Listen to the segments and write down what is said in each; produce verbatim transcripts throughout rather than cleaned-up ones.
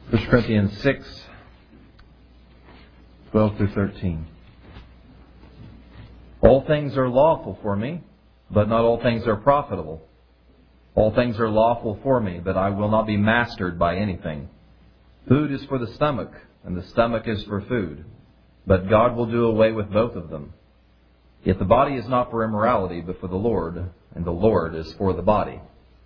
First Corinthians six, twelve through thirteen. All things are lawful for me, but not all things are profitable. All things are lawful for me, but I will not be mastered by anything. Food is for the stomach, and the stomach is for food. But God will do away with both of them. Yet the body is not for immorality, but for the Lord, and the Lord is for the body.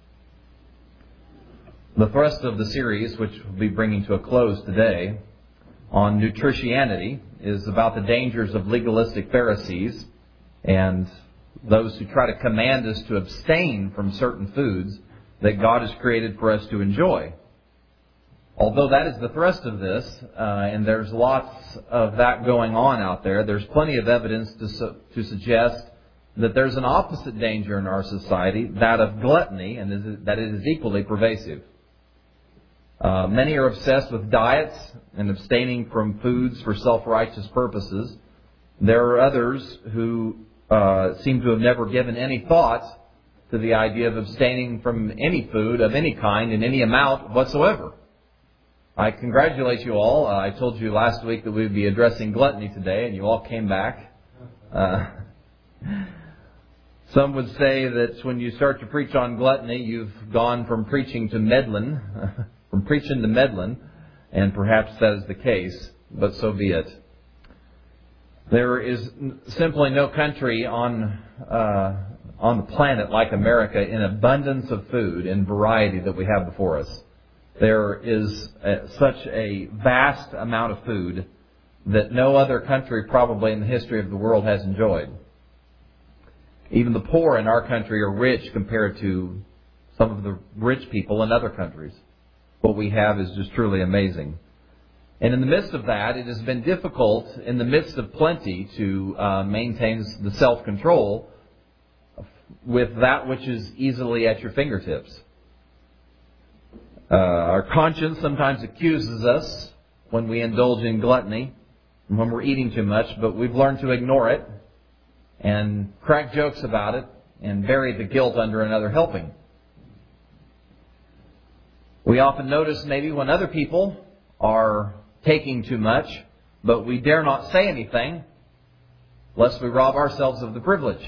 The thrust of the series, which we'll be bringing to a close today, on nutritionity, is about the dangers of legalistic Pharisees and those who try to command us to abstain from certain foods that God has created for us to enjoy. Although that is the thrust of this, uh, and there's lots of that going on out there, there's plenty of evidence to, su- to suggest that there's an opposite danger in our society, that of gluttony, and is, that it is equally pervasive. Uh, many are obsessed with diets and abstaining from foods for self-righteous purposes. There are others who uh, seem to have never given any thought to the idea of abstaining from any food of any kind in any amount whatsoever. I congratulate you all. Uh, I told you last week that we would be addressing gluttony today, and you all came back. Uh, some would say that when you start to preach on gluttony, you've gone from preaching to meddling. From preaching to meddling, and perhaps that is the case, but so be it. There is simply no country on uh, on the planet like America in abundance of food and variety that we have before us. There is a, such a vast amount of food that no other country probably in the history of the world has enjoyed. Even the poor in our country are rich compared to some of the rich people in other countries. What we have is just truly amazing. And in the midst of that, it has been difficult, in the midst of plenty, to uh, maintain the self-control with that which is easily at your fingertips. Uh, our conscience sometimes accuses us when we indulge in gluttony and when we're eating too much, but we've learned to ignore it and crack jokes about it and bury the guilt under another helping. We often notice maybe when other people are taking too much, but we dare not say anything lest we rob ourselves of the privilege.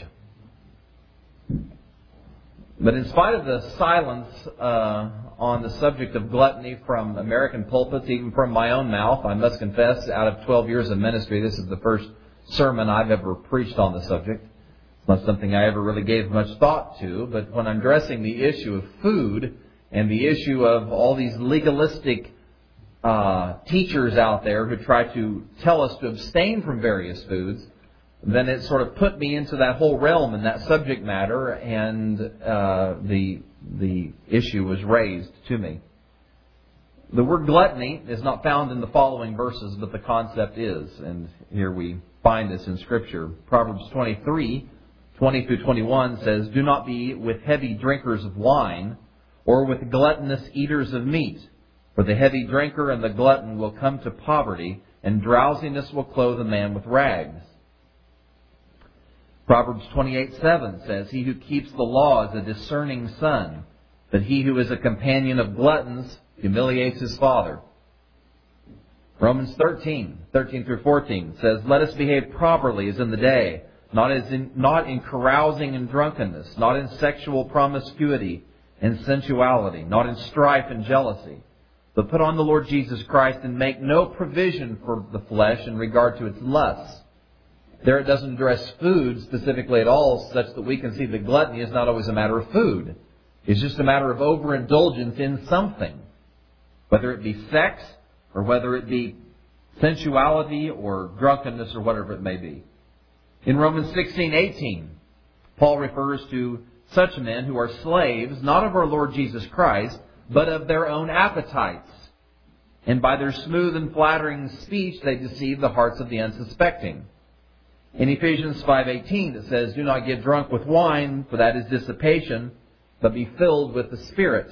But in spite of the silence uh, on the subject of gluttony from American pulpits, even from my own mouth, I must confess, out of twelve years of ministry, this is the first sermon I've ever preached on the subject. It's not something I ever really gave much thought to, but when I'm addressing the issue of food, and the issue of all these legalistic uh, teachers out there who try to tell us to abstain from various foods, then it sort of put me into that whole realm and that subject matter, and uh, the the issue was raised to me. The word gluttony is not found in the following verses, but the concept is, and here we find this in Scripture. Proverbs twenty-three, twenty through twenty-one says, "Do not be with heavy drinkers of wine, or with gluttonous eaters of meat. For the heavy drinker and the glutton will come to poverty, and drowsiness will clothe a man with rags." Proverbs twenty-eight seven says, "He who keeps the law is a discerning son, but he who is a companion of gluttons humiliates his father." Romans thirteen, thirteen through fourteen says, "Let us behave properly as in the day, not as in, not in carousing and drunkenness, not in sexual promiscuity and sensuality, not in strife and jealousy, but put on the Lord Jesus Christ and make no provision for the flesh in regard to its lusts." There it doesn't address food specifically at all, such that we can see that gluttony is not always a matter of food. It's just a matter of overindulgence in something, whether it be sex or whether it be sensuality or drunkenness or whatever it may be. In Romans sixteen eighteen, Paul refers to such men who are slaves, not of our Lord Jesus Christ, but of their own appetites. And by their smooth and flattering speech, they deceive the hearts of the unsuspecting. In Ephesians five eighteen, it says, "Do not get drunk with wine, for that is dissipation, but be filled with the Spirit."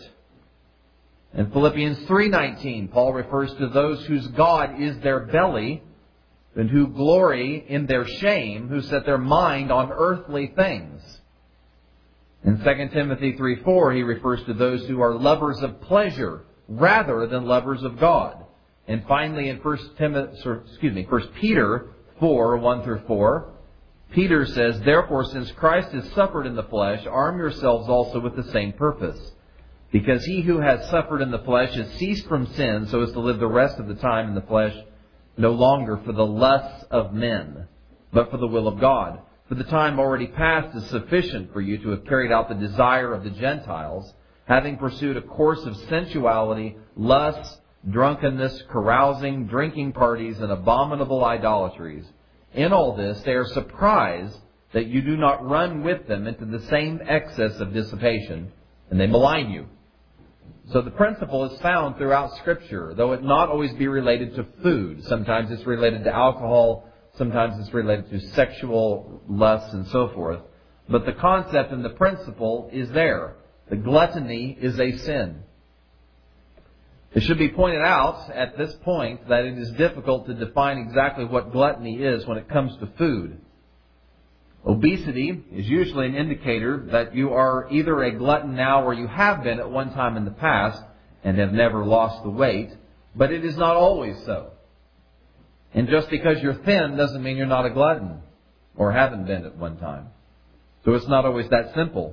In Philippians three nineteen, Paul refers to those whose God is their belly, and who glory in their shame, who set their mind on earthly things. In Second Timothy three four, he refers to those who are lovers of pleasure rather than lovers of God. And finally, in First Timothy, excuse me, First Peter four, one through four, Peter says, "Therefore, since Christ has suffered in the flesh, arm yourselves also with the same purpose. Because he who has suffered in the flesh has ceased from sin, so as to live the rest of the time in the flesh, no longer for the lusts of men, but for the will of God. For the time already past is sufficient for you to have carried out the desire of the Gentiles, having pursued a course of sensuality, lust, drunkenness, carousing, drinking parties, and abominable idolatries. In all this, they are surprised that you do not run with them into the same excess of dissipation, and they malign you." So the principle is found throughout Scripture, though it not always be related to food. Sometimes it's related to alcohol, sometimes it's related to sexual lusts and so forth. But the concept and the principle is there. The gluttony is a sin. It should be pointed out at this point that it is difficult to define exactly what gluttony is when it comes to food. Obesity is usually an indicator that you are either a glutton now or you have been at one time in the past and have never lost the weight, but it is not always so. And just because you're thin doesn't mean you're not a glutton or haven't been at one time. So it's not always that simple.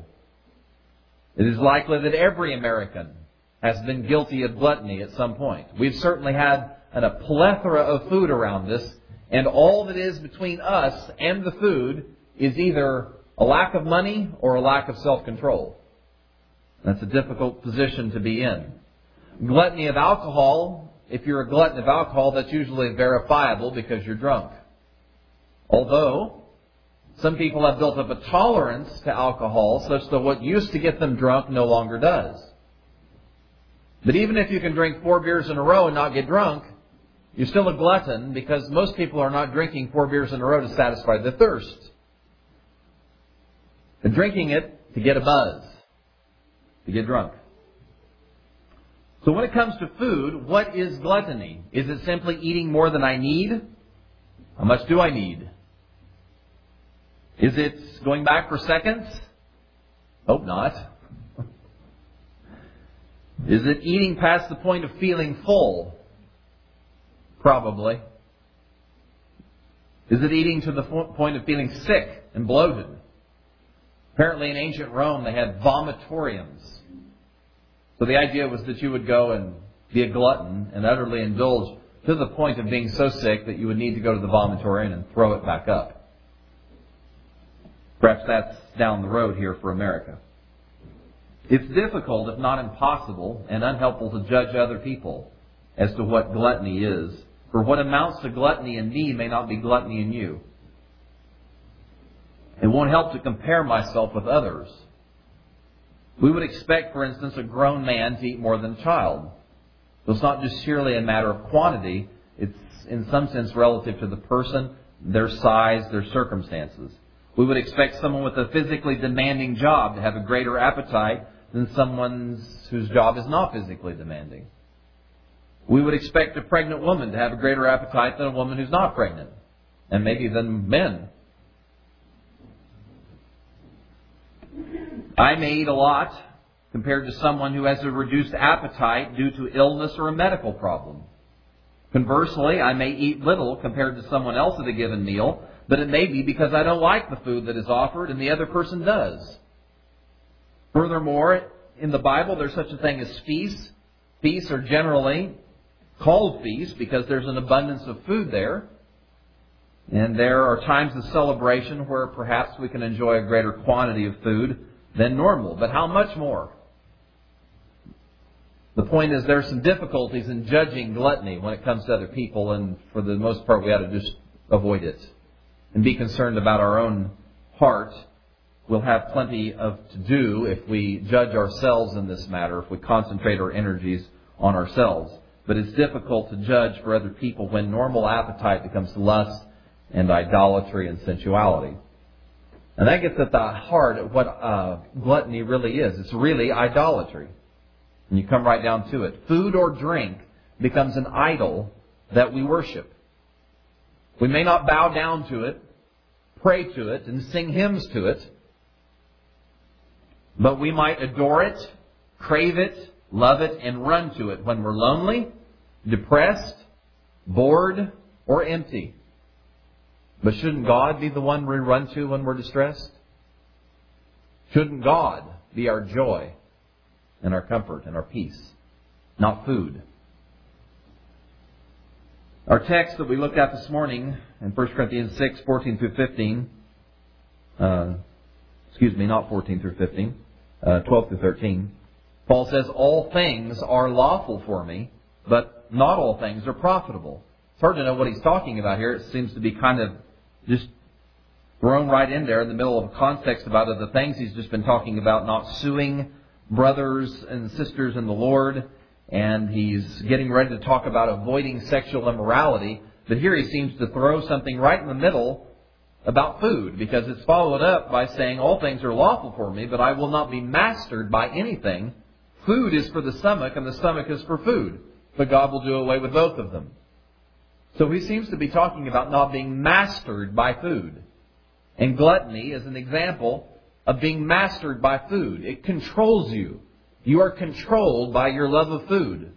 It is likely that every American has been guilty of gluttony at some point. We've certainly had a plethora of food around us, and all that is between us and the food is either a lack of money or a lack of self-control. That's a difficult position to be in. Gluttony of alcohol, if you're a glutton of alcohol, that's usually verifiable because you're drunk. Although, some people have built up a tolerance to alcohol such that what used to get them drunk no longer does. But even if you can drink four beers in a row and not get drunk, you're still a glutton because most people are not drinking four beers in a row to satisfy their thirst. They're drinking it to get a buzz, to get drunk. So when it comes to food, what is gluttony? Is it simply eating more than I need? How much do I need? Is it going back for seconds? Hope not. Is it eating past the point of feeling full? Probably. Is it eating to the point of feeling sick and bloated? Apparently in ancient Rome they had vomitoriums. So the idea was that you would go and be a glutton and utterly indulge to the point of being so sick that you would need to go to the vomitorium and throw it back up. Perhaps that's down the road here for America. It's difficult, if not impossible, and unhelpful to judge other people as to what gluttony is. For what amounts to gluttony in me may not be gluttony in you. It won't help to compare myself with others. We would expect, for instance, a grown man to eat more than a child. So it's not just sheerly a matter of quantity. It's in some sense relative to the person, their size, their circumstances. We would expect someone with a physically demanding job to have a greater appetite than someone whose job is not physically demanding. We would expect a pregnant woman to have a greater appetite than a woman who's not pregnant, and maybe than men. I may eat a lot compared to someone who has a reduced appetite due to illness or a medical problem. Conversely, I may eat little compared to someone else at a given meal, but it may be because I don't like the food that is offered and the other person does. Furthermore, in the Bible, there's such a thing as feasts. Feasts are generally called feasts because there's an abundance of food there. And there are times of celebration where perhaps we can enjoy a greater quantity of food than normal. But how much more? The point is there are some difficulties in judging gluttony when it comes to other people, and for the most part we ought to just avoid it and be concerned about our own heart. We'll have plenty of to do if we judge ourselves in this matter, if we concentrate our energies on ourselves. But it's difficult to judge for other people when normal appetite becomes lust and idolatry and sensuality. And that gets at the heart of what uh, gluttony really is. It's really idolatry. And you come right down to it. Food or drink becomes an idol that we worship. We may not bow down to it, pray to it, and sing hymns to it, but we might adore it, crave it, love it, and run to it when we're lonely, depressed, bored, or empty. But shouldn't God be the one we run to when we're distressed? Shouldn't God be our joy and our comfort and our peace, not food? Our text that we looked at this morning in First Corinthians six, fourteen through fifteen, uh, excuse me, not fourteen through fifteen, uh, twelve through thirteen, Paul says, all things are lawful for me, but not all things are profitable. It's hard to know what he's talking about here. It seems to be kind of just thrown right in there in the middle of a context about other things. He's just been talking about not suing brothers and sisters in the Lord, and he's getting ready to talk about avoiding sexual immorality. But here he seems to throw something right in the middle about food, because it's followed up by saying, all things are lawful for me, but I will not be mastered by anything. Food is for the stomach, and the stomach is for food. But God will do away with both of them. So he seems to be talking about not being mastered by food. And gluttony is an example of being mastered by food. It controls you. You are controlled by your love of food.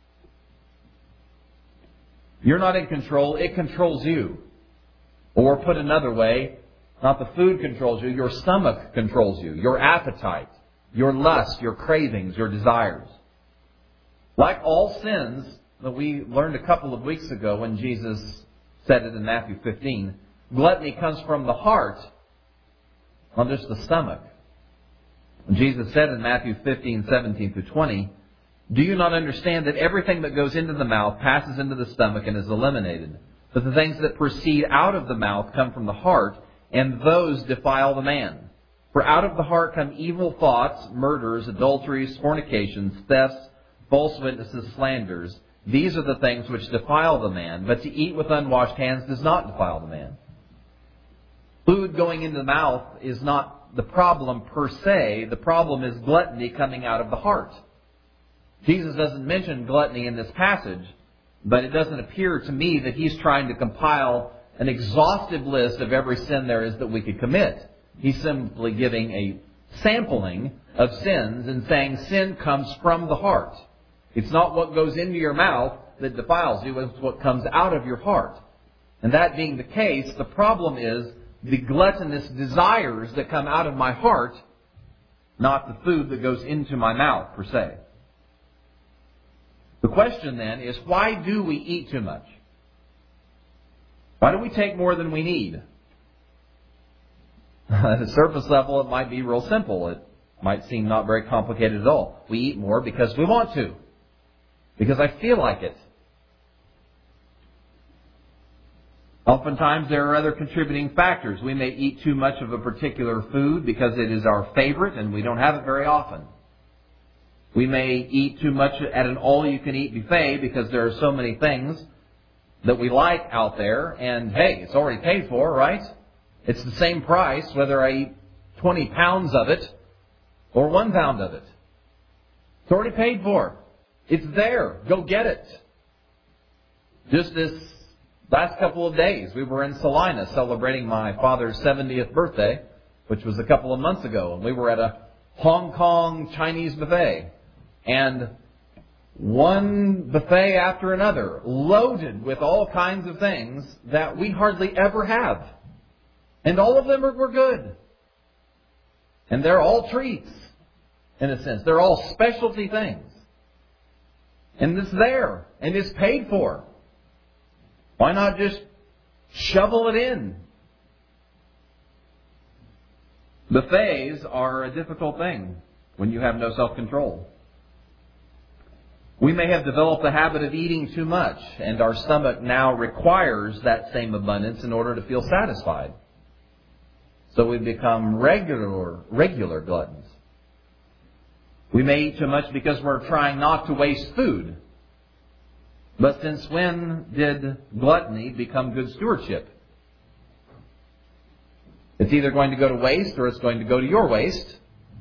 You're not in control. It controls you. Or put another way, not the food controls you. Your stomach controls you. Your appetite, your lust, your cravings, your desires. Like all sins that we learned a couple of weeks ago when Jesus said it in Matthew fifteen, gluttony comes from the heart, not just the stomach. Jesus said in Matthew fifteen, seventeen through twenty, do you not understand that everything that goes into the mouth passes into the stomach and is eliminated? But the things that proceed out of the mouth come from the heart, and those defile the man. For out of the heart come evil thoughts, murders, adulteries, fornications, thefts, false witnesses, slanders. These are the things which defile the man, but to eat with unwashed hands does not defile the man. Food going into the mouth is not the problem per se. The problem is gluttony coming out of the heart. Jesus doesn't mention gluttony in this passage, but it doesn't appear to me that he's trying to compile an exhaustive list of every sin there is that we could commit. He's simply giving a sampling of sins and saying sin comes from the heart. It's not what goes into your mouth that defiles you, it's what comes out of your heart. And that being the case, the problem is the gluttonous desires that come out of my heart, not the food that goes into my mouth, per se. The question then is, why do we eat too much? Why do we take more than we need? At a surface level, it might be real simple. It might seem not very complicated at all. We eat more because we want to. Because I feel like it. Oftentimes there are other contributing factors. We may eat too much of a particular food because it is our favorite and we don't have it very often. We may eat too much at an all-you-can-eat buffet because there are so many things that we like out there. And hey, it's already paid for, right? It's the same price whether I eat twenty pounds of it or one pound of it. It's already paid for. It's there. Go get it. Just this last couple of days, we were in Salina celebrating my father's seventieth birthday, which was a couple of months ago. And we were at a Hong Kong Chinese buffet. And one buffet after another, loaded with all kinds of things that we hardly ever have. And all of them are, were good. And they're all treats, in a sense. They're all specialty things. And it's there, and it's paid for. Why not just shovel it in? Buffets are a difficult thing when you have no self-control. We may have developed the habit of eating too much, and our stomach now requires that same abundance in order to feel satisfied. So we become regular, regular gluttons. We may eat too much because we're trying not to waste food. But since when did gluttony become good stewardship? It's either going to go to waste or it's going to go to your waste.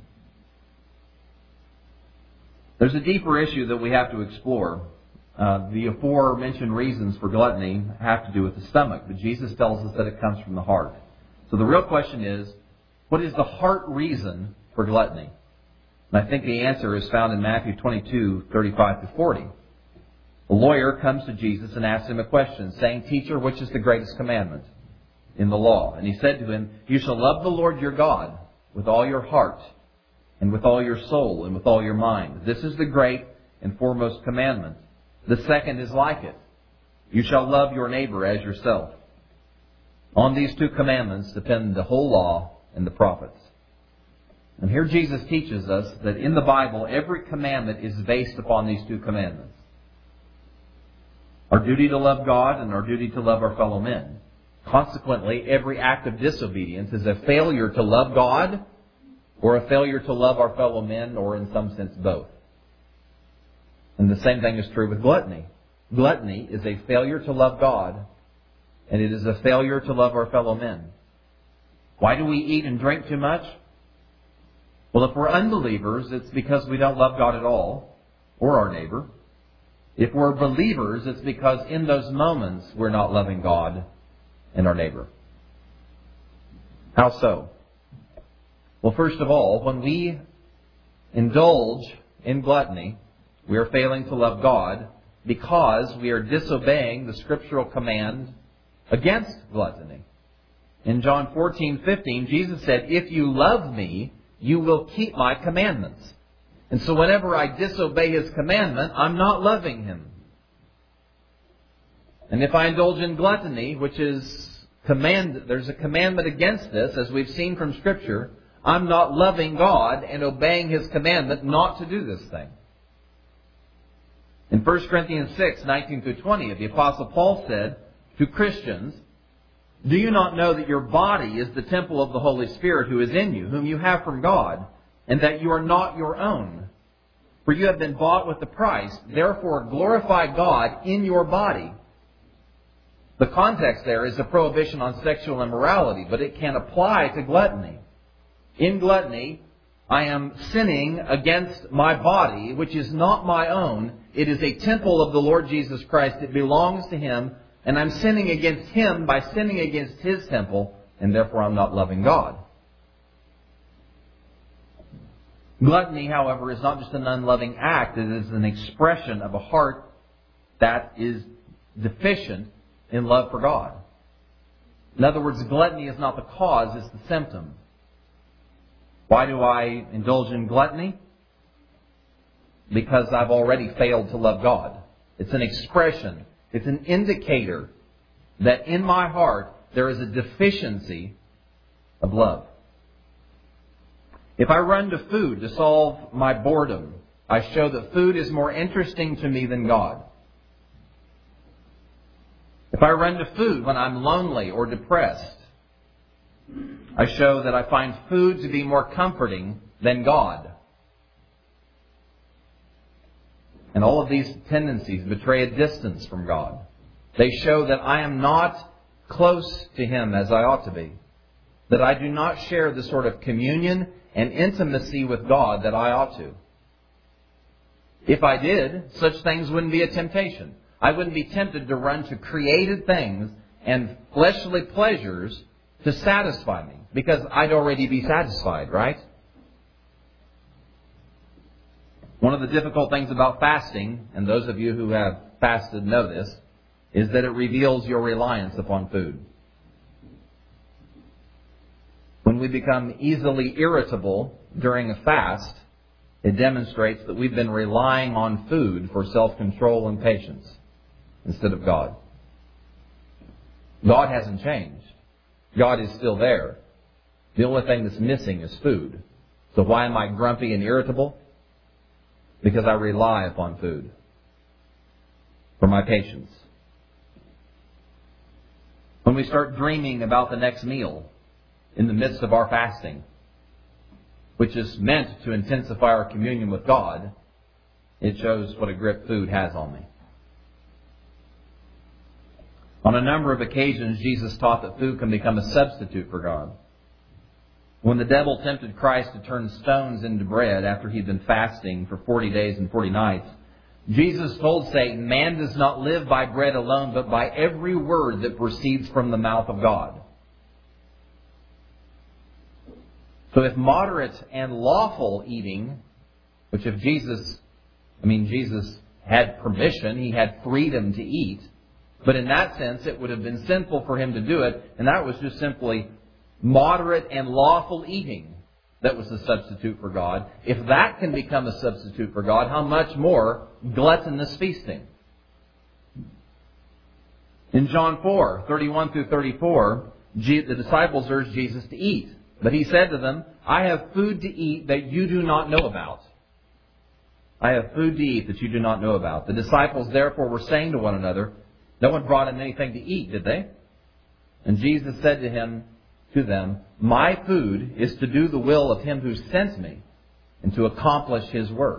There's a deeper issue that we have to explore. Uh, the aforementioned reasons for gluttony have to do with the stomach, but Jesus tells us that it comes from the heart. So the real question is, what is the heart reason for gluttony? And I think the answer is found in Matthew twenty-two, thirty-five to forty. The lawyer comes to Jesus and asks him a question, saying, "Teacher, which is the greatest commandment in the law?" And he said to him, "You shall love the Lord your God with all your heart, and with all your soul, and with all your mind. This is the great and foremost commandment. The second is like it. You shall love your neighbor as yourself. On these two commandments depend the whole law and the prophets." And here Jesus teaches us that in the Bible, every commandment is based upon these two commandments. Our duty to love God and our duty to love our fellow men. Consequently, every act of disobedience is a failure to love God or a failure to love our fellow men, or in some sense both. And the same thing is true with gluttony. Gluttony is a failure to love God, and it is a failure to love our fellow men. Why do we eat and drink too much? Well, if we're unbelievers, it's because we don't love God at all, or our neighbor. If we're believers, it's because in those moments we're not loving God and our neighbor. How so? Well, first of all, when we indulge in gluttony, we are failing to love God because we are disobeying the scriptural command against gluttony. In John fourteen fifteen, Jesus said, "If you love me, you will keep my commandments." And so whenever I disobey His commandment, I'm not loving Him. And if I indulge in gluttony, which is command, there's a commandment against this, as we've seen from Scripture, I'm not loving God and obeying His commandment not to do this thing. In First Corinthians six, nineteen through twenty, the Apostle Paul said to Christians, "Do you not know that your body is the temple of the Holy Spirit who is in you, whom you have from God, and that you are not your own? For you have been bought with a price. Therefore glorify God in your body." The context there is a prohibition on sexual immorality, but it can apply to gluttony. In gluttony, I am sinning against my body, which is not my own. It is a temple of the Lord Jesus Christ. It belongs to Him. And I'm sinning against Him by sinning against His temple, and therefore I'm not loving God. Gluttony, however, is not just an unloving act. It is an expression of a heart that is deficient in love for God. In other words, gluttony is not the cause, it's the symptom. Why do I indulge in gluttony? Because I've already failed to love God. It's an expression. It's an indicator that in my heart there is a deficiency of love. If I run to food to solve my boredom, I show that food is more interesting to me than God. If I run to food when I'm lonely or depressed, I show that I find food to be more comforting than God. And all of these tendencies betray a distance from God. They show that I am not close to Him as I ought to be. That I do not share the sort of communion and intimacy with God that I ought to. If I did, such things wouldn't be a temptation. I wouldn't be tempted to run to created things and fleshly pleasures to satisfy me, because I'd already be satisfied, right? One of the difficult things about fasting, and those of you who have fasted know this, is that it reveals your reliance upon food. When we become easily irritable during a fast, it demonstrates that we've been relying on food for self-control and patience instead of God. God hasn't changed. God is still there. The only thing that's missing is food. So why am I grumpy and irritable? Because I rely upon food for my patience. When we start dreaming about the next meal in the midst of our fasting, which is meant to intensify our communion with God, it shows what a grip food has on me. On a number of occasions, Jesus taught that food can become a substitute for God. When the devil tempted Christ to turn stones into bread after he'd been fasting for forty days and forty nights, Jesus told Satan, "Man does not live by bread alone, but by every word that proceeds from the mouth of God." So if moderate and lawful eating which if Jesus, I mean, Jesus had permission, he had freedom to eat, but in that sense it would have been sinful for him to do it, and that was just simply moderate and lawful eating that was the substitute for God. If that can become a substitute for God, how much more gluttonous feasting? In John four, thirty-one through thirty-four, the disciples urged Jesus to eat. But he said to them, I have food to eat that you do not know about. I have food to eat that you do not know about. The disciples therefore were saying to one another, no one brought him anything to eat, did they? And Jesus said to him, to them, my food is to do the will of him who sent me and to accomplish his work.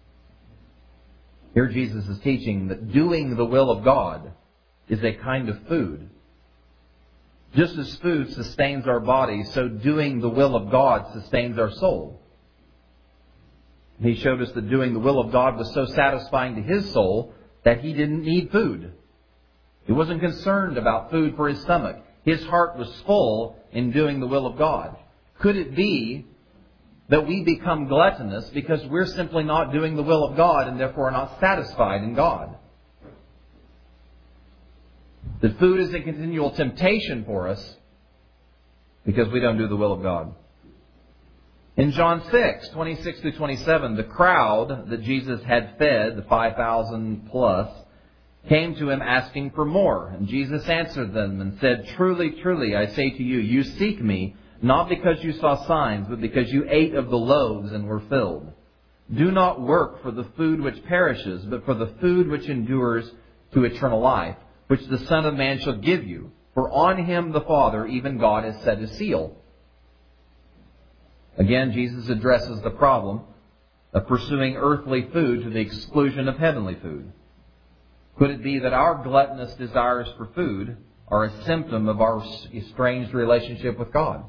Here Jesus is teaching that doing the will of God is a kind of food. Just as food sustains our body, so doing the will of God sustains our soul. He showed us that doing the will of God was so satisfying to his soul that he didn't need food. He wasn't concerned about food for his stomach. His heart was full in doing the will of God. Could it be that we become gluttonous because we're simply not doing the will of God and therefore are not satisfied in God? That food is a continual temptation for us because we don't do the will of God. In John six, twenty-six through twenty-seven, the crowd that Jesus had fed, the five thousand plus, came to him asking for more. And Jesus answered them and said, truly, truly, I say to you, you seek me, not because you saw signs, but because you ate of the loaves and were filled. Do not work for the food which perishes, but for the food which endures to eternal life, which the Son of Man shall give you. For on him the Father, even God, has set his seal. Again, Jesus addresses the problem of pursuing earthly food to the exclusion of heavenly food. Could it be that our gluttonous desires for food are a symptom of our estranged relationship with God?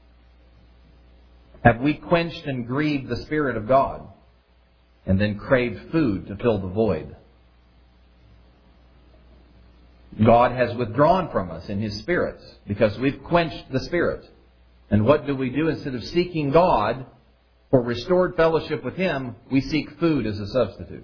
Have we quenched and grieved the Spirit of God and then craved food to fill the void? God has withdrawn from us in His Spirit because we've quenched the Spirit. And what do we do? Instead of seeking God for restored fellowship with Him, we seek food as a substitute.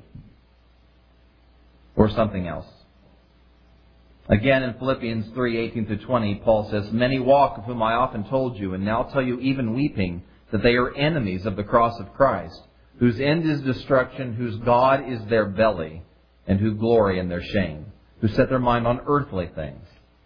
Or something else. Again, in Philippians three, eighteen through twenty, Paul says, many walk, of whom I often told you, and now tell you even weeping, that they are enemies of the cross of Christ, whose end is destruction, whose God is their belly, and who glory in their shame, who set their mind on earthly things.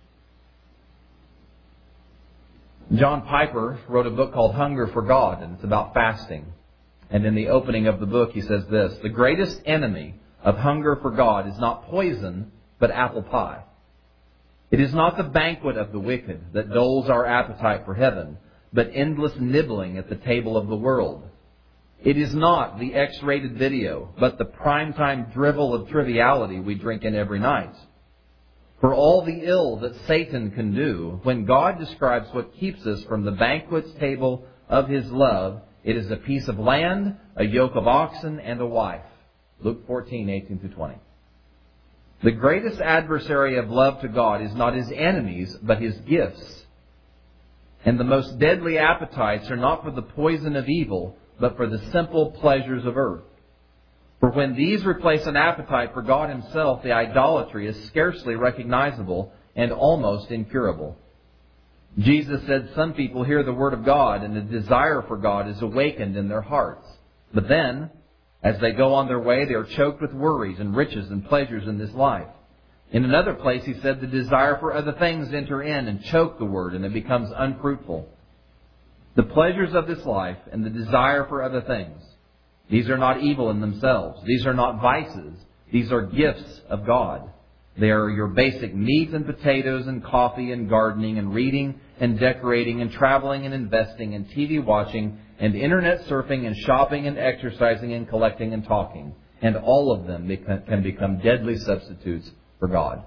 John Piper wrote a book called Hunger for God, and it's about fasting. And in the opening of the book he says this, the greatest enemy of hunger for God is not poison, but apple pie. It is not the banquet of the wicked that dulls our appetite for heaven, but endless nibbling at the table of the world. It is not the X-rated video, but the primetime drivel of triviality we drink in every night. For all the ill that Satan can do, when God describes what keeps us from the banquet's table of His love, it is a piece of land, a yoke of oxen, and a wife. Luke fourteen, eighteen through twenty. The greatest adversary of love to God is not His enemies, but His gifts. And the most deadly appetites are not for the poison of evil, but for the simple pleasures of earth. For when these replace an appetite for God Himself, the idolatry is scarcely recognizable and almost incurable. Jesus said some people hear the Word of God and the desire for God is awakened in their hearts. But then, as they go on their way, they are choked with worries and riches and pleasures in this life. In another place, He said the desire for other things enter in and choke the Word, and it becomes unfruitful. The pleasures of this life and the desire for other things, these are not evil in themselves. These are not vices. These are gifts of God. They are your basic meat and potatoes and coffee and gardening and reading and decorating and traveling and investing and T V watching and internet surfing and shopping and exercising and collecting and talking. And all of them can become deadly substitutes for God.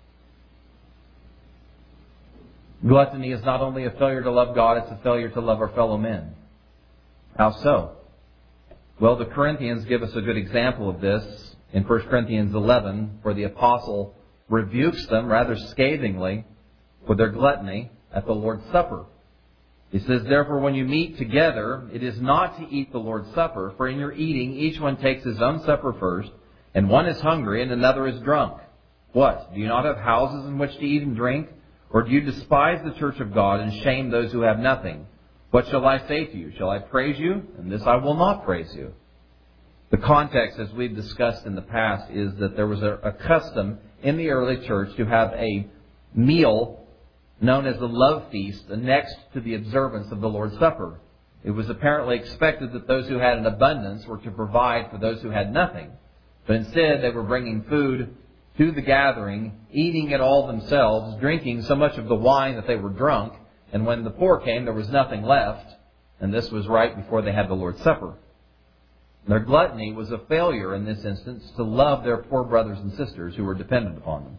Gluttony is not only a failure to love God, it's a failure to love our fellow men. How so? Well, the Corinthians give us a good example of this in First Corinthians eleven, where the apostle rebukes them rather scathingly for their gluttony at the Lord's Supper. He says, therefore, when you meet together, it is not to eat the Lord's Supper, for in your eating each one takes his own supper first, and one is hungry and another is drunk. What? Do you not have houses in which to eat and drink? Or do you despise the church of God and shame those who have nothing? What shall I say to you? Shall I praise you? And this I will not praise you. The context, as we've discussed in the past, is that there was a, a custom in the early church to have a meal known as the love feast next to the observance of the Lord's Supper. It was apparently expected that those who had an abundance were to provide for those who had nothing. But instead, they were bringing food to the gathering, eating it all themselves, drinking so much of the wine that they were drunk, and when the poor came, there was nothing left, and this was right before they had the Lord's Supper. Their gluttony was a failure in this instance to love their poor brothers and sisters who were dependent upon them.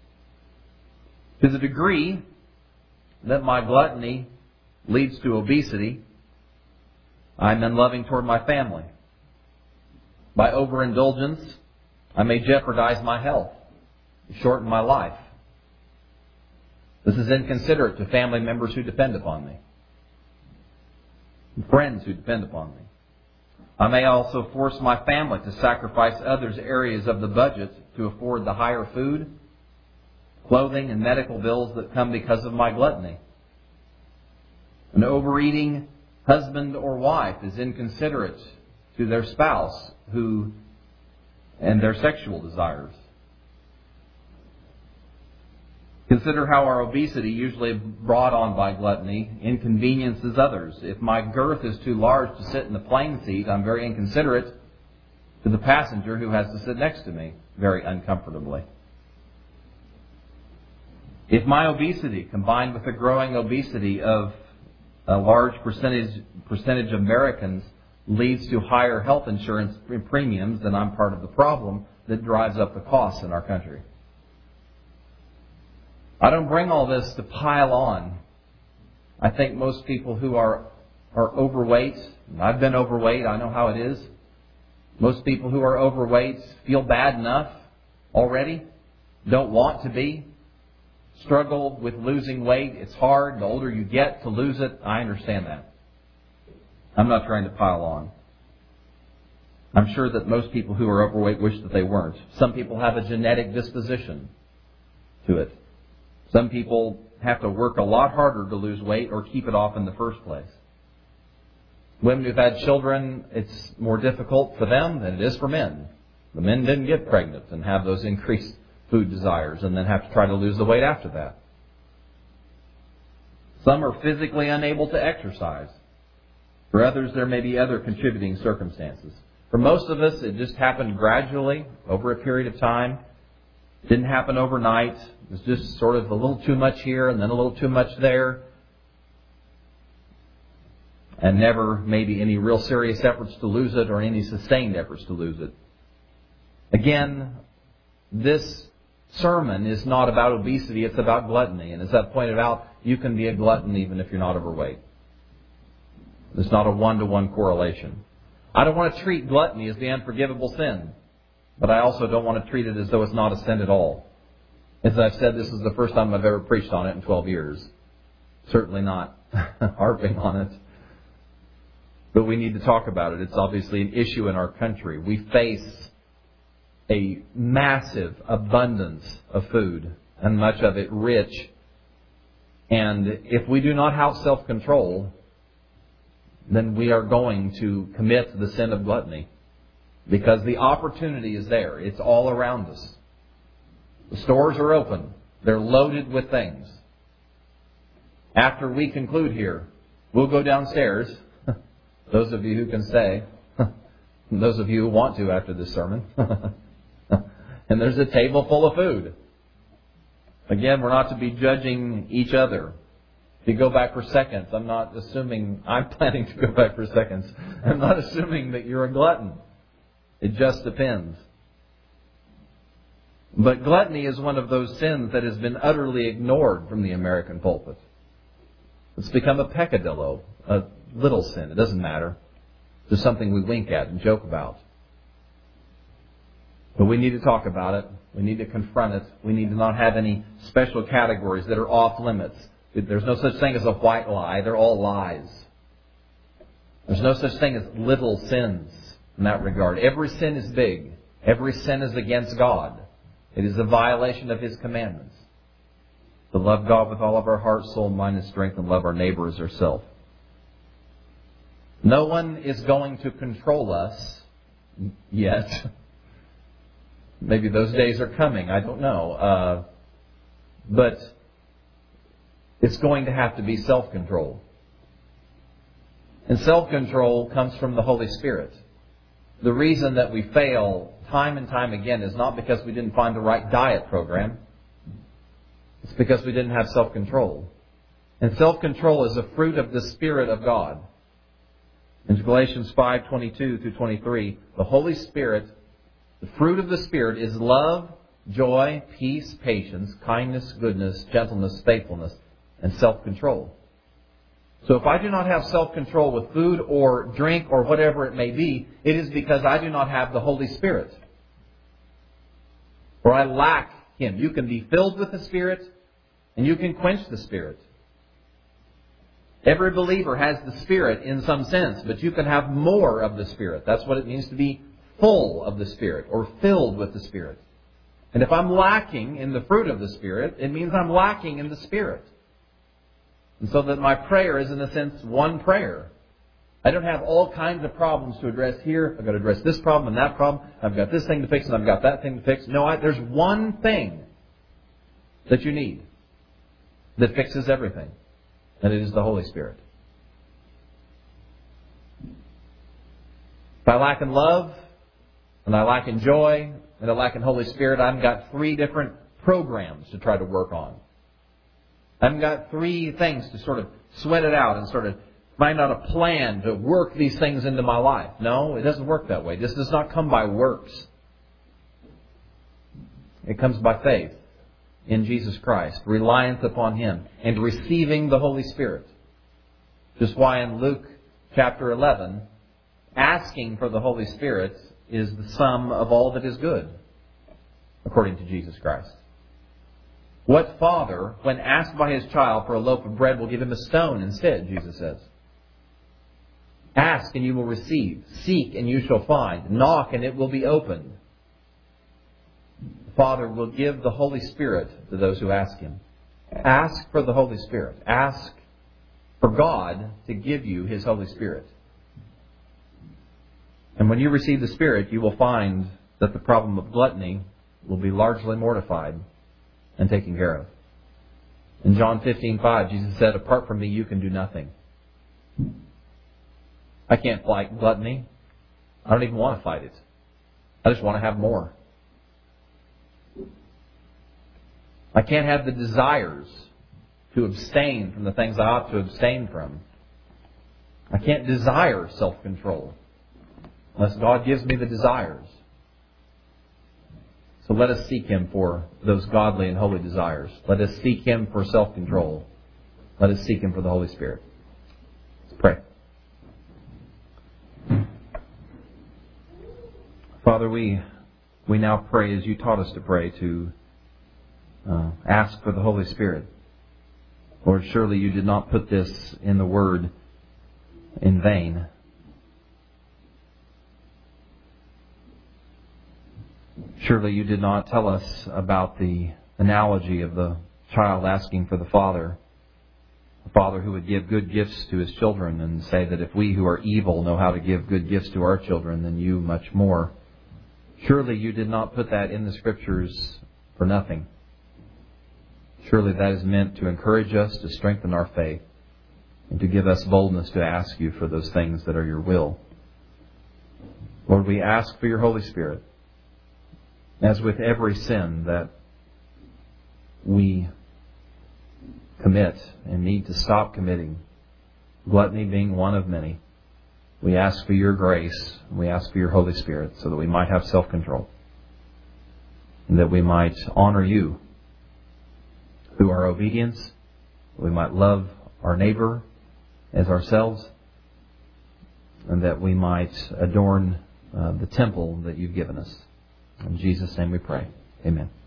To the degree that my gluttony leads to obesity, I'm unloving toward my family. By overindulgence, I may jeopardize my health, shorten my life. This is inconsiderate to family members who depend upon me, friends who depend upon me. I may also force my family to sacrifice others' areas of the budget to afford the higher food, clothing, and medical bills that come because of my gluttony. An overeating husband or wife is inconsiderate to their spouse who and their sexual desires. Consider how our obesity, usually brought on by gluttony, inconveniences others. If my girth is too large to sit in the plane seat, I'm very inconsiderate to the passenger who has to sit next to me very uncomfortably. If my obesity, combined with the growing obesity of a large percentage percentage of Americans, leads to higher health insurance premiums, then I'm part of the problem that drives up the costs in our country. I don't bring all this to pile on. I think most people who are are overweight, and I've been overweight, I know how it is. Most people who are overweight feel bad enough already, don't want to be, struggle with losing weight. It's hard. The older you get to lose it, I understand that. I'm not trying to pile on. I'm sure that most people who are overweight wish that they weren't. Some people have a genetic disposition to it. Some people have to work a lot harder to lose weight or keep it off in the first place. Women who've had children, it's more difficult for them than it is for men. The men didn't get pregnant and have those increased food desires and then have to try to lose the weight after that. Some are physically unable to exercise. For others, there may be other contributing circumstances. For most of us, it just happened gradually over a period of time. It didn't happen overnight. It was just sort of a little too much here and then a little too much there. And never maybe any real serious efforts to lose it or any sustained efforts to lose it. Again, this sermon is not about obesity, it's about gluttony. And as I've pointed out, you can be a glutton even if you're not overweight. There's not a one-to-one correlation. I don't want to treat gluttony as the unforgivable sin, but I also don't want to treat it as though it's not a sin at all. As I've said, this is the first time I've ever preached on it in twelve years. Certainly not harping on it. But we need to talk about it. It's obviously an issue in our country. We face a massive abundance of food, and much of it rich. And if we do not have self-control, then we are going to commit the sin of gluttony. Because the opportunity is there. It's all around us. The stores are open. They're loaded with things. After we conclude here, we'll go downstairs. Those of you who can stay. Those of you who want to after this sermon. And there's a table full of food. Again, we're not to be judging each other. If you go back for seconds, I'm not assuming, I'm planning to go back for seconds. I'm not assuming that you're a glutton. It just depends. But gluttony is one of those sins that has been utterly ignored from the American pulpit. It's become a peccadillo, a little sin. It doesn't matter. It's something we wink at and joke about. But we need to talk about it. We need to confront it. We need to not have any special categories that are off limits. There's no such thing as a white lie. They're all lies. There's no such thing as little sins in that regard. Every sin is big. Every sin is against God. It is a violation of His commandments. To love God with all of our heart, soul, mind, and strength, and love our neighbor as ourselves. No one is going to control us yet. Maybe those days are coming. I don't know. Uh, but it's going to have to be self-control. And self-control comes from the Holy Spirit. The reason that we fail time and time again is not because we didn't find the right diet program. It's because we didn't have self-control. And self-control is a fruit of the Spirit of God. In Galatians five twenty-two through twenty-three, the Holy Spirit, the fruit of the Spirit is love, joy, peace, patience, kindness, goodness, gentleness, faithfulness, and self-control. So if I do not have self-control with food or drink or whatever it may be, it is because I do not have the Holy Spirit. Or I lack Him. You can be filled with the Spirit and you can quench the Spirit. Every believer has the Spirit in some sense, but you can have more of the Spirit. That's what it means to be full of the Spirit or filled with the Spirit. And if I'm lacking in the fruit of the Spirit, it means I'm lacking in the Spirit. And so that my prayer is, in a sense, one prayer. I don't have all kinds of problems to address here. I've got to address this problem and that problem. I've got this thing to fix and I've got that thing to fix. No, I, there's one thing that you need that fixes everything. And it is the Holy Spirit. If I lack in love, and I lack in joy, and I lack in Holy Spirit, I've got three different programs to try to work on. I've got three things to sort of sweat it out and sort of find out a plan to work these things into my life. No, it doesn't work that way. This does not come by works. It comes by faith in Jesus Christ, reliance upon Him, and receiving the Holy Spirit. Just why in Luke chapter eleven, asking for the Holy Spirit is the sum of all that is good, according to Jesus Christ. What father, when asked by his child for a loaf of bread, will give him a stone instead, Jesus says? Ask and you will receive. Seek and you shall find. Knock and it will be opened. The Father will give the Holy Spirit to those who ask Him. Ask for the Holy Spirit. Ask for God to give you His Holy Spirit. And when you receive the Spirit, you will find that the problem of gluttony will be largely mortified and taken care of. In John fifteen five, Jesus said, apart from me, you can do nothing. I can't fight gluttony. I don't even want to fight it. I just want to have more. I can't have the desires to abstain from the things I ought to abstain from. I can't desire self-control unless God gives me the desires. So let us seek Him for those godly and holy desires. Let us seek Him for self-control. Let us seek Him for the Holy Spirit. Let's pray. Father, we we now pray as You taught us to pray, to uh, ask for the Holy Spirit. Lord, surely You did not put this in the Word in vain. Surely You did not tell us about the analogy of the child asking for the Father. A father who would give good gifts to his children and say that if we who are evil know how to give good gifts to our children, then You much more. Surely You did not put that in the Scriptures for nothing. Surely that is meant to encourage us, to strengthen our faith, and to give us boldness to ask You for those things that are Your will. Lord, we ask for Your Holy Spirit. As with every sin that we commit and need to stop committing, gluttony being one of many, we ask for Your grace, and we ask for Your Holy Spirit so that we might have self-control and that we might honor You through our obedience, that we might love our neighbor as ourselves, and that we might adorn uh, the temple that You've given us. In Jesus' name we pray. Amen.